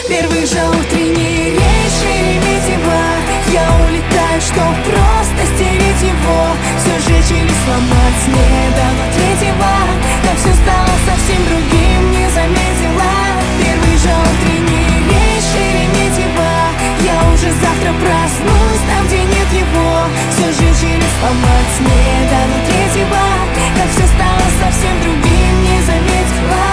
Первый же утренний рейс Шереметьево. Я улетаю, чтоб просто стереть его. Все сжечь или сломать, не дано третьего. Как все стало совсем другим, не заметила. Первый же утренний рейс Шереметьево. Я уже завтра проснусь там, где нет его. Все сжечь или сломать, не дано третьего. Как все стало совсем другим, не заметила.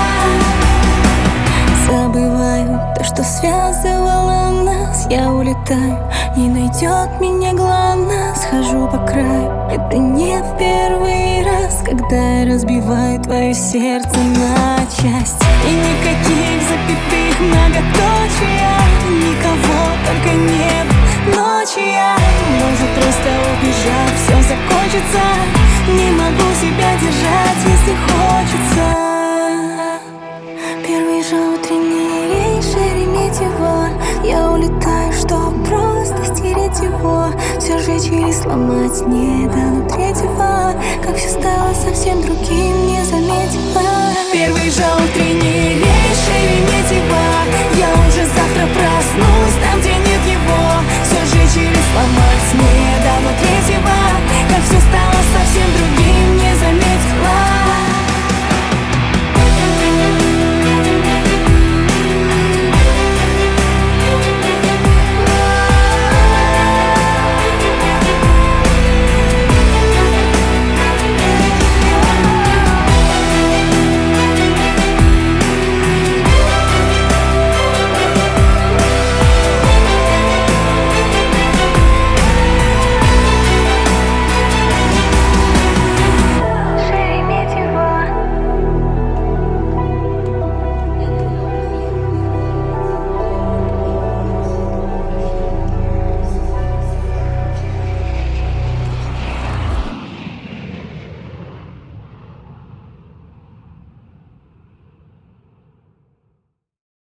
Забываю то, что связывало нас. Я улетаю, не найдет меня главное. Схожу по краю, это не в первый раз, когда я разбиваю твое сердце на части. И никаких запятых, многоточия, никого, только небо, ночи я. Может, просто убежав, все закончится. Не могу себя держать, если хочется. Первый же утренний рейс Шереметьево. Я улетаю, чтоб просто стереть его. Все сжечь или сломать, не дано третьего. Как все стало совсем другим, не заметила. Первый же утренний рейс